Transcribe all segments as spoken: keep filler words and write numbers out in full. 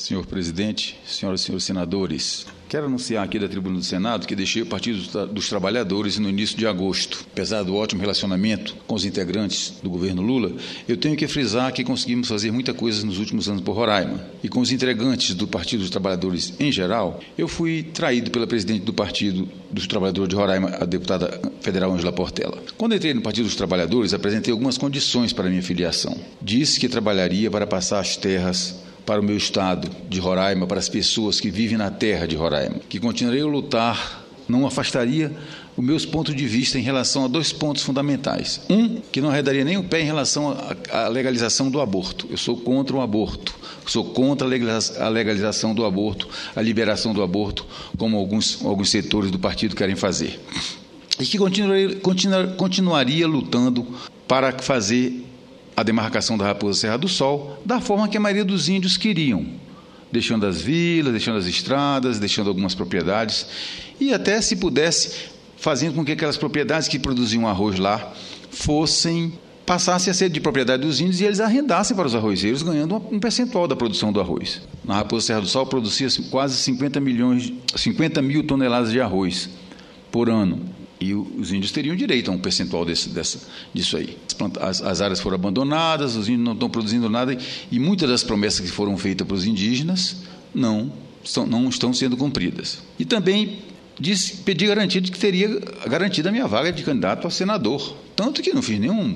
Senhor presidente, senhoras e senhores senadores, quero anunciar aqui da tribuna do Senado que deixei o Partido dos Trabalhadores no início de agosto. Apesar do ótimo relacionamento com os integrantes do governo Lula, eu tenho que frisar que conseguimos fazer muita coisa nos últimos anos por Roraima. E com os integrantes do Partido dos Trabalhadores em geral, eu fui traído pela presidente do Partido dos Trabalhadores de Roraima, a deputada federal Ângela Portela. Quando entrei no Partido dos Trabalhadores, apresentei algumas condições para a minha filiação. Disse que trabalharia para passar as terras para o meu estado de Roraima, para as pessoas que vivem na terra de Roraima, que continuarei a lutar, não afastaria os meus pontos de vista em relação a dois pontos fundamentais. Um, que não arredaria nem o pé em relação à legalização do aborto. Eu sou contra o aborto, sou contra a legalização do aborto, a liberação do aborto, como alguns, alguns setores do partido querem fazer. E que continuaria, continua, continuaria lutando para fazer a demarcação da Raposa Serra do Sol da forma que a maioria dos índios queriam, deixando as vilas, deixando as estradas, deixando algumas propriedades e até, se pudesse, fazendo com que aquelas propriedades que produziam arroz lá fossem, passassem a ser de propriedade dos índios e eles arrendassem para os arrozeiros, ganhando um percentual da produção do arroz. Na Raposa Serra do Sol produzia quase cinquenta milhões, cinquenta mil toneladas de arroz por ano. E os índios teriam direito a um percentual desse, dessa, disso aí. As, as áreas foram abandonadas, os índios não estão produzindo nada, e muitas das promessas que foram feitas para os indígenas não, são, não estão sendo cumpridas. E também disse, pedi garantia de que teria garantido a minha vaga de candidato a senador. Tanto que não fiz nenhuma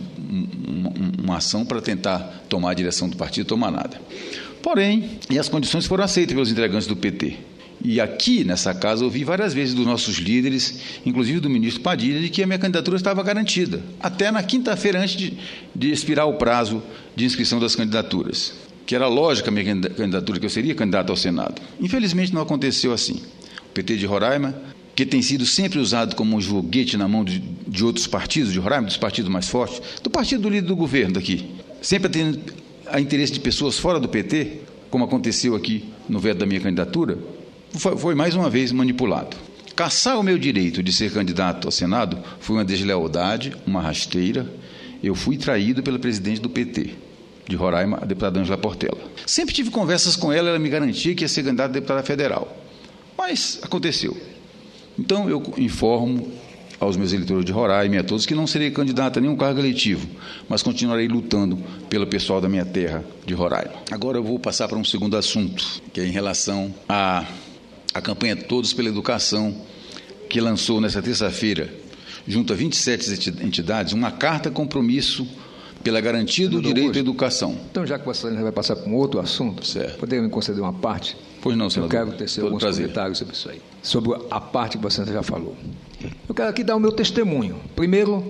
um, uma ação para tentar tomar a direção do partido, tomar nada. Porém, e as condições foram aceitas pelos integrantes do P T. E aqui, nessa casa, ouvi várias vezes dos nossos líderes, inclusive do ministro Padilha, de que a minha candidatura estava garantida, até na quinta-feira, antes de, de expirar o prazo de inscrição das candidaturas, que era lógica a minha candidatura, que eu seria candidato ao Senado. Infelizmente, não aconteceu assim. O P T de Roraima, que tem sido sempre usado como um joguete na mão de, de outros partidos de Roraima, dos partidos mais fortes, do partido do líder do governo daqui, sempre tendo a interesse de pessoas fora do P T, como aconteceu aqui no veto da minha candidatura, foi mais uma vez manipulado. Caçar o meu direito de ser candidato ao Senado foi uma deslealdade, uma rasteira. Eu fui traído pela presidente do P T de Roraima, a deputada Ângela Portela. Sempre tive conversas com ela, ela me garantia que ia ser candidata a deputada federal. Mas aconteceu. Então eu informo aos meus eleitores de Roraima e a todos que não serei candidato a nenhum cargo eletivo, mas continuarei lutando pelo pessoal da minha terra de Roraima. Agora eu vou passar para um segundo assunto, que é em relação a a campanha Todos pela Educação, que lançou nesta terça-feira, junto a vinte e sete entidades, uma carta compromisso pela garantia do direito à educação. Então, já que você vai passar para um outro assunto, certo, poderia me conceder uma parte? Pois não, senador. Eu quero tecer alguns prazer. comentários sobre isso aí, sobre a parte que você já falou. Eu quero aqui dar o meu testemunho. Primeiro,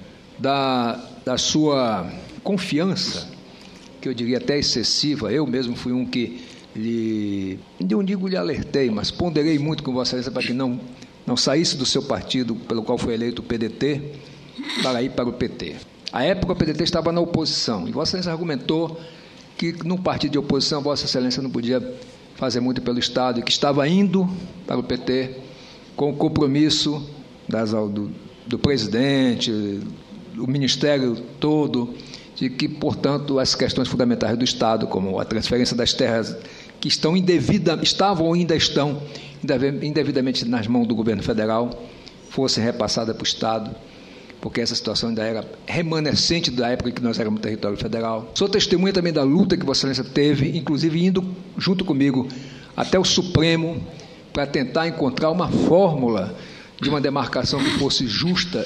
da, da sua confiança, que eu diria até excessiva. Eu mesmo fui um que lhe, não digo lhe alertei, mas ponderei muito com Vossa Excelência para que não, não saísse do seu partido, pelo qual foi eleito o P D T, para ir para o P T. À época, o P D T estava na oposição, e Vossa Excelência argumentou que, num partido de oposição, Vossa Excelência não podia fazer muito pelo Estado, e que estava indo para o P T com o compromisso das, do, do presidente, do Ministério todo, de que, portanto, as questões fundamentais do Estado, como a transferência das terras que estão indevida, estavam ou ainda estão indevidamente nas mãos do governo federal, fossem repassadas para o Estado, porque essa situação ainda era remanescente da época em que nós éramos território federal. Sou testemunha também da luta que Vossa Excelência teve, inclusive indo junto comigo até o Supremo, para tentar encontrar uma fórmula de uma demarcação que fosse justa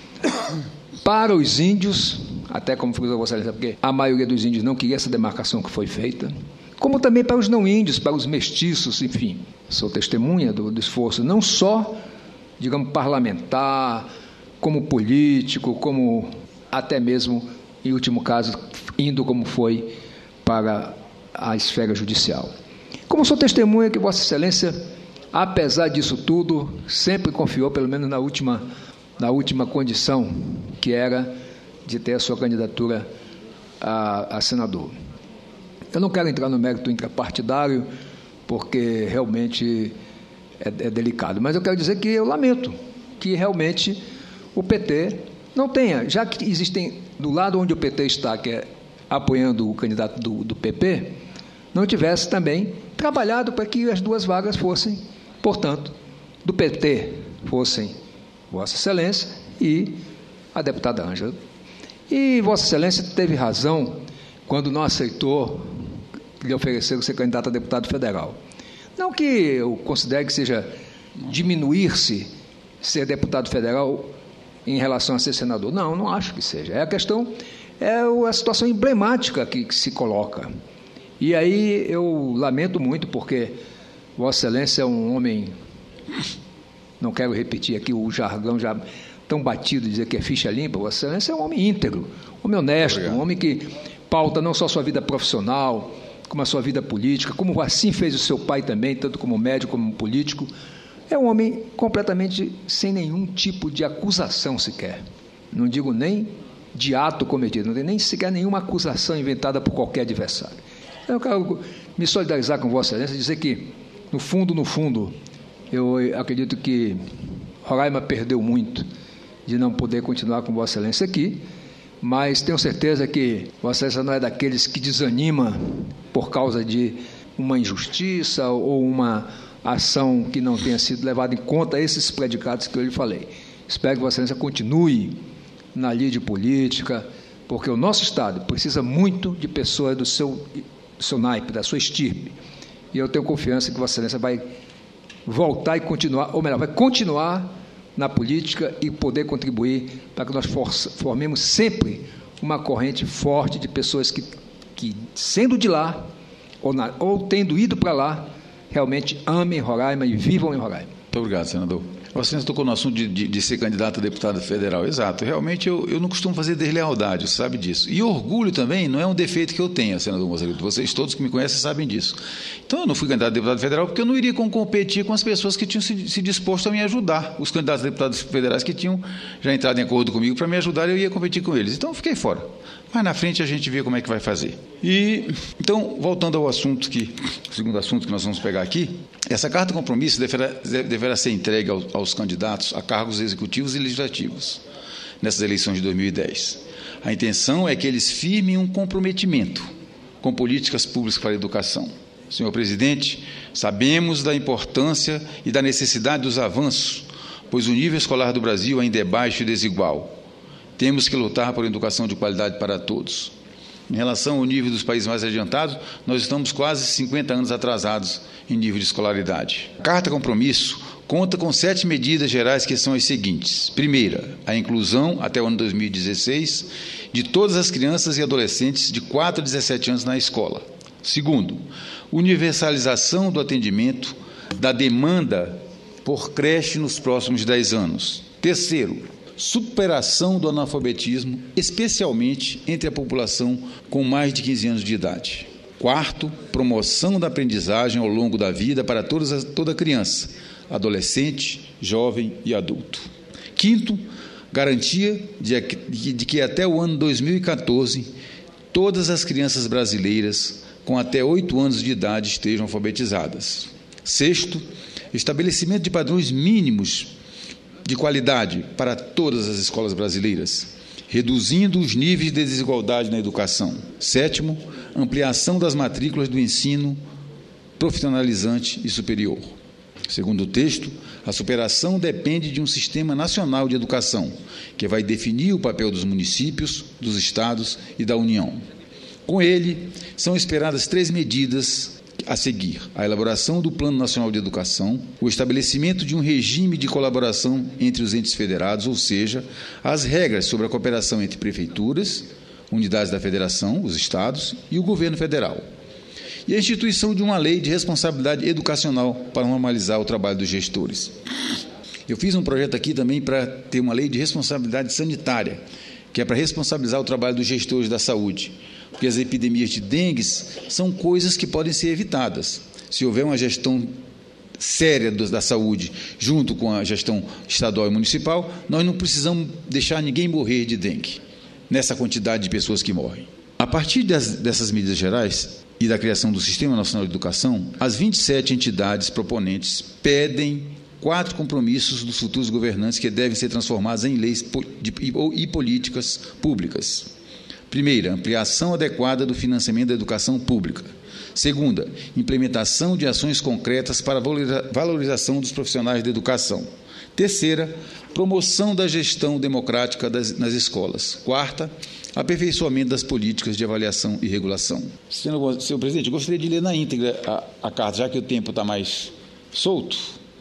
para os índios, até como frisou Vossa Excelência, porque a maioria dos índios não queria essa demarcação que foi feita, como também para os não índios, para os mestiços, enfim. Sou testemunha do, do esforço, não só, digamos, parlamentar, como político, como até mesmo, em último caso, indo como foi para a esfera judicial. Como sou testemunha que Vossa Excelência, apesar disso tudo, sempre confiou, pelo menos na última, na última condição, que era de ter a sua candidatura a, a senador. Eu não quero entrar no mérito intrapartidário, porque realmente é, é delicado, mas eu quero dizer que eu lamento que realmente o P T não tenha, já que existem, do lado onde o P T está, que é apoiando o candidato do, do P P, não tivesse também trabalhado para que as duas vagas fossem, portanto, do P T fossem Vossa Excelência e a deputada Ângela. E Vossa Excelência teve razão quando não aceitou lhe oferecer ser candidato a deputado federal. Não que eu considere que seja diminuir-se ser deputado federal em relação a ser senador. Não, não acho que seja. É a questão, é a situação emblemática que, que se coloca. E aí eu lamento muito, porque Vossa Excelência é um homem, não quero repetir aqui o jargão já tão batido, dizer que é ficha limpa. Vossa Excelência é um homem íntegro, um homem honesto, Obrigado. um homem que pauta não só a sua vida profissional, como a sua vida política, como assim fez o seu pai também, tanto como médico como político. É um homem completamente sem nenhum tipo de acusação sequer. Não digo nem de ato cometido, não tem nem sequer nenhuma acusação inventada por qualquer adversário. Eu quero me solidarizar com Vossa Excelência e dizer que, no fundo, no fundo, eu acredito que Roraima perdeu muito de não poder continuar com Vossa Excelência aqui, mas tenho certeza que Vossa Excelência não é daqueles que desanima por causa de uma injustiça ou uma ação que não tenha sido levada em conta esses predicados que eu lhe falei. Espero que Vossa Excelência continue na lide política, porque o nosso Estado precisa muito de pessoas do seu, do seu naipe, da sua estirpe. E eu tenho confiança que Vossa Excelência vai voltar e continuar, ou melhor, vai continuar na política e poder contribuir para que nós formemos sempre uma corrente forte de pessoas que, que sendo de lá, ou, na, ou tendo ido para lá, realmente amem Roraima e vivam em Roraima. Muito obrigado, senador. Vossa Excelência tocou no assunto de, de, de ser candidato a deputado federal. Exato. Realmente eu, eu não costumo fazer deslealdade, você sabe disso. E orgulho também não é um defeito que eu tenha, senador Mozarito. Vocês todos que me conhecem sabem disso. Então eu não fui candidato a deputado federal porque eu não iria competir com as pessoas que tinham se, se disposto a me ajudar. Os candidatos a deputados federais que tinham já entrado em acordo comigo para me ajudar, eu ia competir com eles. Então eu fiquei fora. Mas na frente a gente vê como é que vai fazer. E, então, voltando ao assunto que, o segundo assunto que nós vamos pegar aqui, essa carta de compromisso deverá, deverá ser entregue aos, aos candidatos a cargos executivos e legislativos nessas eleições de dois mil e dez. A intenção é que eles firmem um comprometimento com políticas públicas para a educação. Senhor presidente, sabemos da importância e da necessidade dos avanços, pois o nível escolar do Brasil ainda é baixo e desigual. Temos que lutar por educação de qualidade para todos. Em relação ao nível dos países mais adiantados, nós estamos quase cinquenta anos atrasados em nível de escolaridade. A Carta Compromisso conta com sete medidas gerais que são as seguintes. Primeira, a inclusão, até o ano dois mil e dezesseis, de todas as crianças e adolescentes de quatro a dezessete anos na escola. Segundo, universalização do atendimento da demanda por creche nos próximos dez anos. Terceiro, superação do analfabetismo, especialmente entre a população com mais de quinze anos de idade. Quarto, promoção da aprendizagem ao longo da vida para todas as, toda criança, adolescente, jovem e adulto. Quinto, garantia de, de, de que até o ano dois mil e quatorze, todas as crianças brasileiras com até oito anos de idade estejam alfabetizadas. Sexto, estabelecimento de padrões mínimos de qualidade para todas as escolas brasileiras, reduzindo os níveis de desigualdade na educação. Sétimo, ampliação das matrículas do ensino profissionalizante e superior. Segundo o texto, a superação depende de um sistema nacional de educação, que vai definir o papel dos municípios, dos estados e da União. Com ele, são esperadas três medidas a seguir: a elaboração do Plano Nacional de Educação, o estabelecimento de um regime de colaboração entre os entes federados, ou seja, as regras sobre a cooperação entre prefeituras, unidades da federação, os estados e o governo federal, e a instituição de uma lei de responsabilidade educacional para normalizar o trabalho dos gestores. Eu fiz um projeto aqui também para ter uma lei de responsabilidade sanitária, que é para responsabilizar o trabalho dos gestores da saúde, porque as epidemias de dengue são coisas que podem ser evitadas. Se houver uma gestão séria da saúde, junto com a gestão estadual e municipal, nós não precisamos deixar ninguém morrer de dengue, nessa quantidade de pessoas que morrem. A partir das, dessas medidas gerais e da criação do Sistema Nacional de Educação, as vinte e sete entidades proponentes pedem quatro compromissos dos futuros governantes que devem ser transformados em leis e políticas públicas. Primeira, ampliação adequada do financiamento da educação pública. Segunda, implementação de ações concretas para a valorização dos profissionais da educação. Terceira, promoção da gestão democrática das, nas escolas. Quarta, aperfeiçoamento das políticas de avaliação e regulação. Senhor, senhor presidente, eu gostaria de ler na íntegra a, a carta, já que o tempo está mais solto,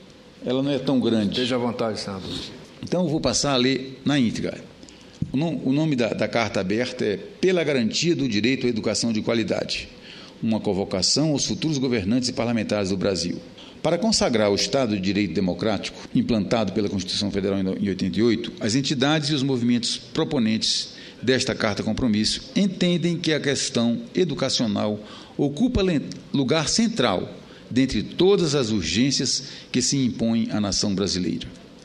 ela não é tão grande. Esteja à vontade, senador. Então, eu vou passar a ler na íntegra. O, nom, o nome da, da carta aberta é Pela Garantia do Direito à Educação de Qualidade, uma convocação aos futuros governantes e parlamentares do Brasil. Para consagrar o Estado de Direito Democrático, implantado pela Constituição Federal em oitenta e oito, as entidades e os movimentos proponentes desta Carta Compromisso entendem que a questão educacional ocupa lugar central dentre todas as urgências que se impõem à nação brasileira.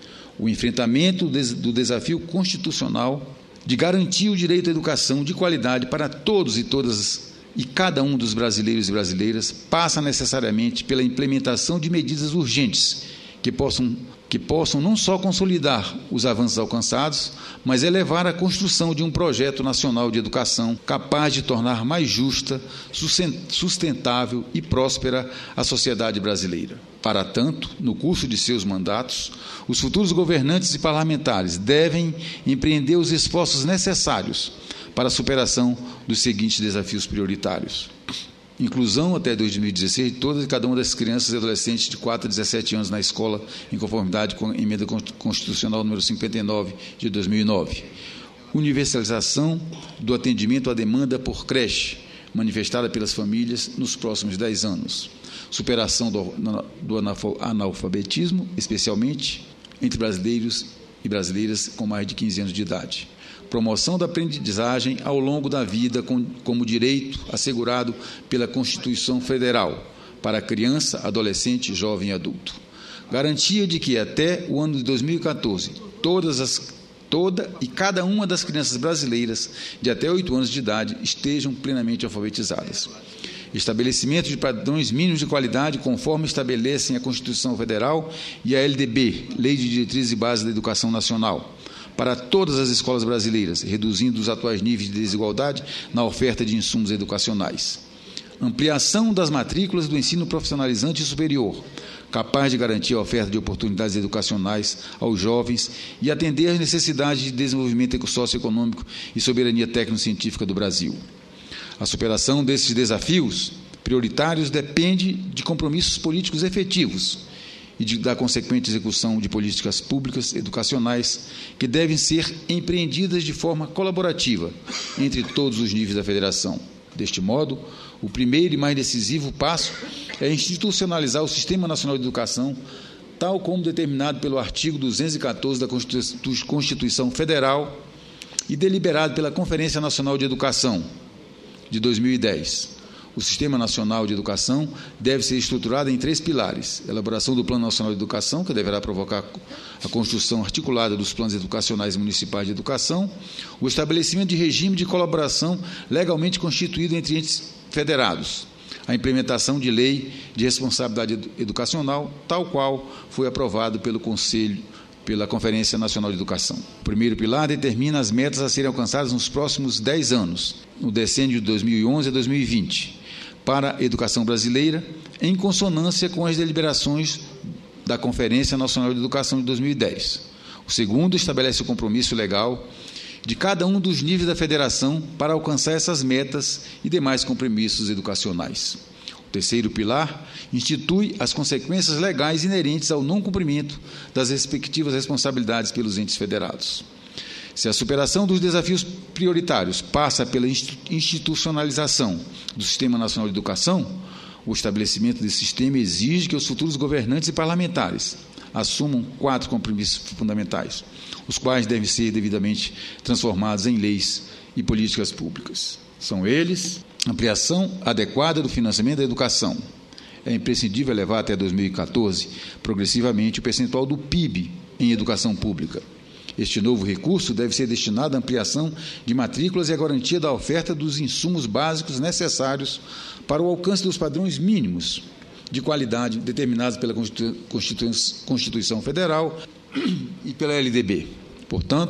O enfrentamento do desafio constitucional de garantir o direito à educação de qualidade para todos e todas e cada um dos brasileiros e brasileiras passa necessariamente pela implementação de medidas urgentes que possam, que possam não só consolidar os avanços alcançados, mas elevar a construção de um projeto nacional de educação capaz de tornar mais justa, sustentável e próspera a sociedade brasileira. Para tanto, no curso de seus mandatos, os futuros governantes e parlamentares devem empreender os esforços necessários para a superação dos seguintes desafios prioritários. Inclusão até dois mil e dezesseis de todas e cada uma das crianças e adolescentes de quatro a dezessete anos na escola, em conformidade com a Emenda Constitucional número cinquenta e nove de dois mil e nove. Universalização do atendimento à demanda por creche, manifestada pelas famílias nos próximos dez anos. Superação do, do analfabetismo, especialmente entre brasileiros e brasileiras com mais de quinze anos de idade. Promoção da aprendizagem ao longo da vida como direito assegurado pela Constituição Federal para criança, adolescente, jovem e adulto. Garantia de que até o ano de dois mil e catorze, todas as, toda e cada uma das crianças brasileiras de até oito anos de idade estejam plenamente alfabetizadas. Estabelecimento de padrões mínimos de qualidade conforme estabelecem a Constituição Federal e a L D B, Lei de Diretrizes e Bases da Educação Nacional, para todas as escolas brasileiras, reduzindo os atuais níveis de desigualdade na oferta de insumos educacionais. Ampliação das matrículas do ensino profissionalizante e superior, capaz de garantir a oferta de oportunidades educacionais aos jovens e atender às necessidades de desenvolvimento socioeconômico e soberania técnico-científica do Brasil. A superação desses desafios prioritários depende de compromissos políticos efetivos e de, da consequente execução de políticas públicas educacionais que devem ser empreendidas de forma colaborativa entre todos os níveis da Federação. Deste modo, o primeiro e mais decisivo passo é institucionalizar o Sistema Nacional de Educação, tal como determinado pelo artigo duzentos e catorze da Constituição Federal e deliberado pela Conferência Nacional de Educação de dois mil e dez. O Sistema Nacional de Educação deve ser estruturado em três pilares: elaboração do Plano Nacional de Educação, que deverá provocar a construção articulada dos planos educacionais municipais de educação, o estabelecimento de regime de colaboração legalmente constituído entre entes federados, a implementação de lei de responsabilidade educacional, tal qual foi aprovado pelo Conselho, pela Conferência Nacional de Educação. O primeiro pilar determina as metas a serem alcançadas nos próximos dez anos, no decênio de dois mil e onze a dois mil e vinte, para a educação brasileira, em consonância com as deliberações da Conferência Nacional de Educação de dois mil e dez. O segundo estabelece o compromisso legal de cada um dos níveis da Federação para alcançar essas metas e demais compromissos educacionais. O terceiro pilar institui as consequências legais inerentes ao não cumprimento das respectivas responsabilidades pelos entes federados. Se a superação dos desafios prioritários passa pela institucionalização do Sistema Nacional de Educação, o estabelecimento desse sistema exige que os futuros governantes e parlamentares assumam quatro compromissos fundamentais, os quais devem ser devidamente transformados em leis e políticas públicas. São eles: ampliação adequada do financiamento da educação. É imprescindível elevar até dois mil e catorze progressivamente o percentual do P I B em educação pública. Este novo recurso deve ser destinado à ampliação de matrículas e à garantia da oferta dos insumos básicos necessários para o alcance dos padrões mínimos de qualidade determinados pela Constituição Federal e pela L D B. Portanto,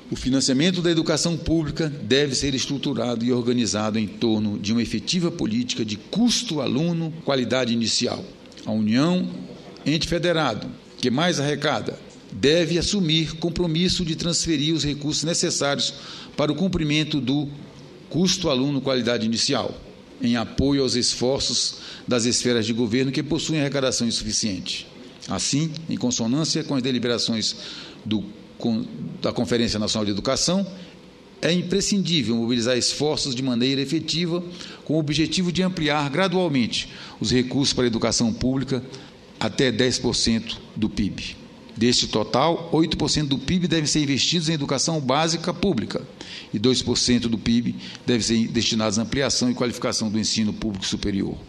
O financiamento da educação pública deve ser estruturado e organizado em torno de uma efetiva política de custo-aluno, qualidade inicial. A União, ente federado, que mais arrecada, deve assumir compromisso de transferir os recursos necessários para o cumprimento do custo-aluno, qualidade inicial, em apoio aos esforços das esferas de governo que possuem arrecadação insuficiente. Assim, em consonância com as deliberações do, com, da Conferência Nacional de Educação, é imprescindível mobilizar esforços de maneira efetiva com o objetivo de ampliar gradualmente os recursos para a educação pública até dez por cento do P I B. Deste total, oito por cento do P I B devem ser investidos em educação básica pública e dois por cento do P I B devem ser destinados à ampliação e qualificação do ensino público superior.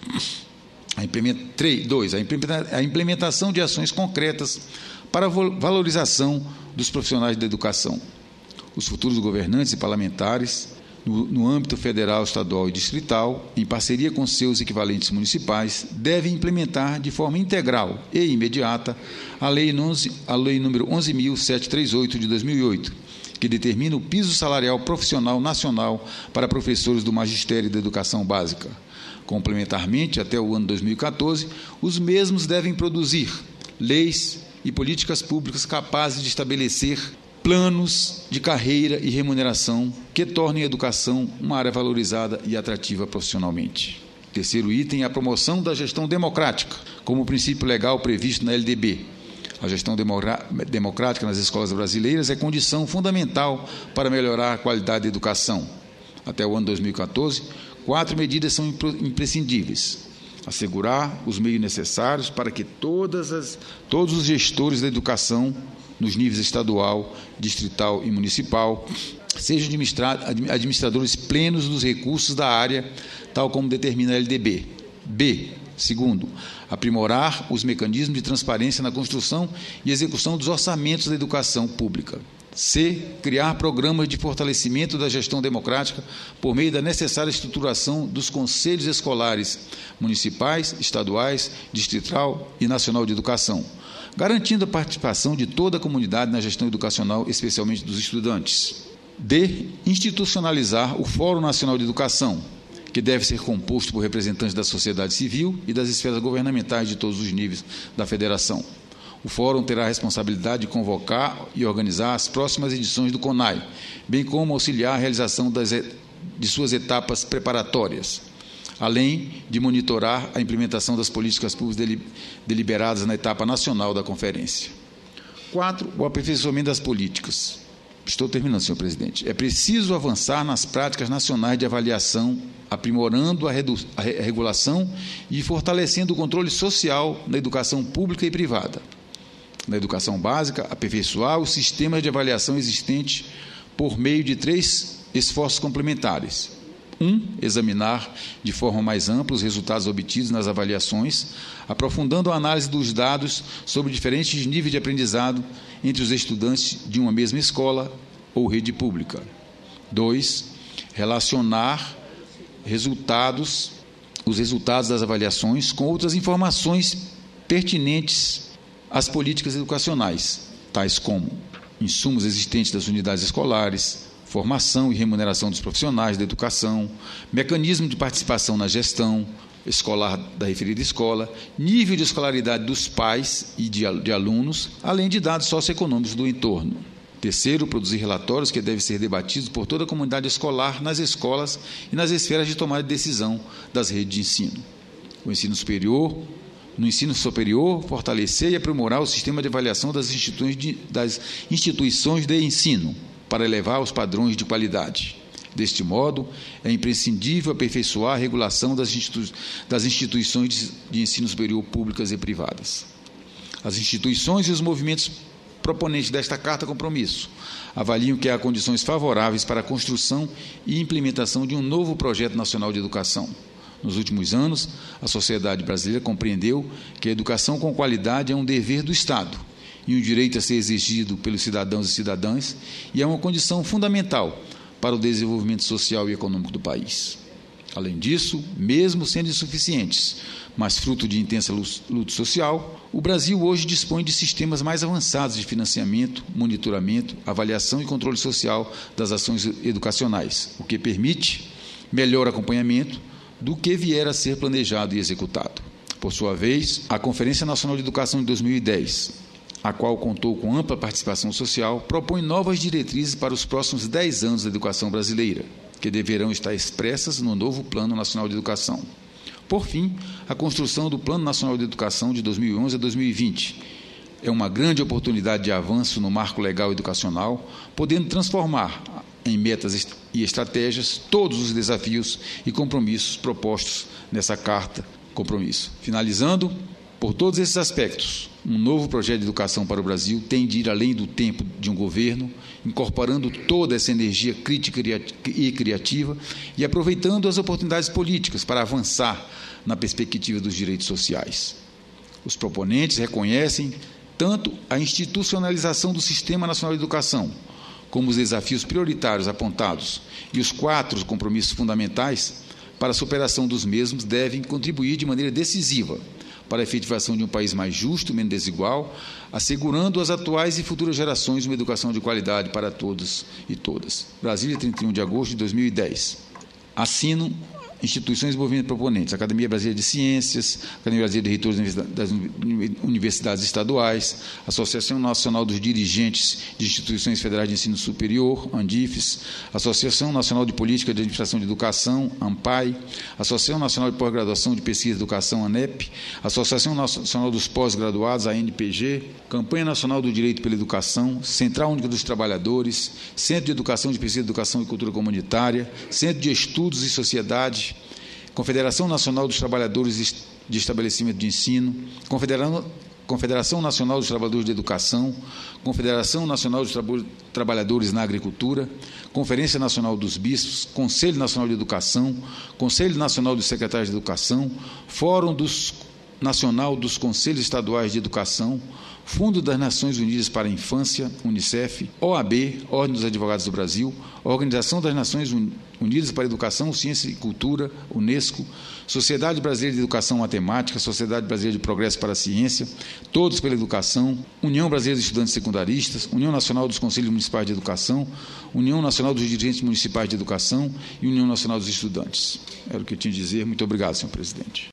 A dois. A implementação de ações concretas para a valorização dos profissionais da educação. Os futuros governantes e parlamentares, no, no âmbito federal, estadual e distrital, em parceria com seus equivalentes municipais, devem implementar de forma integral e imediata a Lei, onze, a lei número onze mil setecentos e trinta e oito, de dois mil e oito, que determina o piso salarial profissional nacional para professores do magistério da educação básica. Complementarmente, até o ano dois mil e catorze, os mesmos devem produzir leis e políticas públicas capazes de estabelecer planos de carreira e remuneração que tornem a educação uma área valorizada e atrativa profissionalmente. Terceiro item é a promoção da gestão democrática, como princípio legal previsto na L D B. A gestão democrática nas escolas brasileiras é condição fundamental para melhorar a qualidade da educação. Até o ano dois mil e catorze, quatro medidas são imprescindíveis. Assegurar os meios necessários para que todas as, todos os gestores da educação, nos níveis estadual, distrital e municipal, sejam administradores plenos dos recursos da área, tal como determina a L D B. B. Segundo, aprimorar os mecanismos de transparência na construção e execução dos orçamentos da educação pública. C. Criar programas de fortalecimento da gestão democrática por meio da necessária estruturação dos conselhos escolares municipais, estaduais, distrital e nacional de educação, garantindo a participação de toda a comunidade na gestão educacional, especialmente dos estudantes. D. Institucionalizar o Fórum Nacional de Educação, que deve ser composto por representantes da sociedade civil e das esferas governamentais de todos os níveis da federação. O Fórum terá a responsabilidade de convocar e organizar as próximas edições do CONAI, bem como auxiliar a realização das, de suas etapas preparatórias, além de monitorar a implementação das políticas públicas deliberadas na etapa nacional da conferência. Quatro, o aperfeiçoamento das políticas. Estou terminando, senhor presidente. É preciso avançar nas práticas nacionais de avaliação, aprimorando a, a regulação e fortalecendo o controle social na educação pública e privada. Na educação básica, aperfeiçoar o sistema de avaliação existente por meio de três esforços complementares. Um, examinar de forma mais ampla os resultados obtidos nas avaliações, aprofundando a análise dos dados sobre diferentes níveis de aprendizado entre os estudantes de uma mesma escola ou rede pública. Dois, relacionar resultados, os resultados das avaliações com outras informações pertinentes às políticas educacionais, tais como insumos existentes das unidades escolares, formação e remuneração dos profissionais da educação, mecanismo de participação na gestão escolar da referida escola, nível de escolaridade dos pais e de, de alunos, além de dados socioeconômicos do entorno. Terceiro, produzir relatórios que devem ser debatidos por toda a comunidade escolar nas escolas e nas esferas de tomada de decisão das redes de ensino. O ensino superior, no ensino superior, fortalecer e aprimorar o sistema de avaliação das instituições de, das instituições de ensino, para elevar os padrões de qualidade. Deste modo, é imprescindível aperfeiçoar a regulação das, institu das instituições de, de ensino superior públicas e privadas. As instituições e os movimentos proponentes desta Carta Compromisso avaliam que há condições favoráveis para a construção e implementação de um novo projeto nacional de educação. Nos últimos anos, a sociedade brasileira compreendeu que a educação com qualidade é um dever do Estado e um direito a ser exigido pelos cidadãos e cidadãs, e é uma condição fundamental para o desenvolvimento social e econômico do país. Além disso, mesmo sendo insuficientes, mas fruto de intensa luta social, o Brasil hoje dispõe de sistemas mais avançados de financiamento, monitoramento, avaliação e controle social das ações educacionais, o que permite melhor acompanhamento do que vier a ser planejado e executado. Por sua vez, a Conferência Nacional de Educação de dois mil e dez, a qual contou com ampla participação social, propõe novas diretrizes para os próximos dez anos da educação brasileira, que deverão estar expressas no novo Plano Nacional de Educação. Por fim, a construção do Plano Nacional de Educação de dois mil e onze a dois mil e vinte é uma grande oportunidade de avanço no marco legal educacional, podendo transformar em metas e estratégias todos os desafios e compromissos propostos nessa Carta Compromisso. Finalizando, por todos esses aspectos, um novo projeto de educação para o Brasil tem de ir além do tempo de um governo, incorporando toda essa energia crítica e criativa e aproveitando as oportunidades políticas para avançar na perspectiva dos direitos sociais. Os proponentes reconhecem tanto a institucionalização do Sistema Nacional de Educação, como os desafios prioritários apontados e os quatro compromissos fundamentais para a superação dos mesmos devem contribuir de maneira decisiva para a efetivação de um país mais justo, menos desigual, assegurando às atuais e futuras gerações uma educação de qualidade para todos e todas. Brasília, trinta e um de agosto de dois mil e dez. Assino instituições e movimentos proponentes: Academia Brasileira de Ciências, Academia Brasileira de Reitores das Universidades Estaduais, Associação Nacional dos Dirigentes de Instituições Federais de Ensino Superior, ANDIFES, Associação Nacional de Política de Administração de Educação, ANPAE, Associação Nacional de Pós-Graduação de Pesquisa e Educação, ANEP, Associação Nacional dos Pós-Graduados, A N P G, Campanha Nacional do Direito pela Educação, Central Única dos Trabalhadores, Centro de Educação de Pesquisa, Educação e Cultura Comunitária, Centro de Estudos e Sociedade, Confederação Nacional dos Trabalhadores de Estabelecimento de Ensino, Confederação, Confederação Nacional dos Trabalhadores de Educação, Confederação Nacional dos Tra- Trabalhadores na Agricultura, Conferência Nacional dos Bispos, Conselho Nacional de Educação, Conselho Nacional dos Secretários de Educação, Fórum dos, Nacional dos Conselhos Estaduais de Educação, Fundo das Nações Unidas para a Infância, Unicef, O A B, Ordem dos Advogados do Brasil, Organização das Nações Unidas para a Educação, Ciência e Cultura, Unesco, Sociedade Brasileira de Educação Matemática, Sociedade Brasileira de Progresso para a Ciência, Todos pela Educação, União Brasileira de Estudantes Secundaristas, União Nacional dos Conselhos Municipais de Educação, União Nacional dos Dirigentes Municipais de Educação e União Nacional dos Estudantes. Era o que eu tinha a dizer. Muito obrigado, senhor presidente.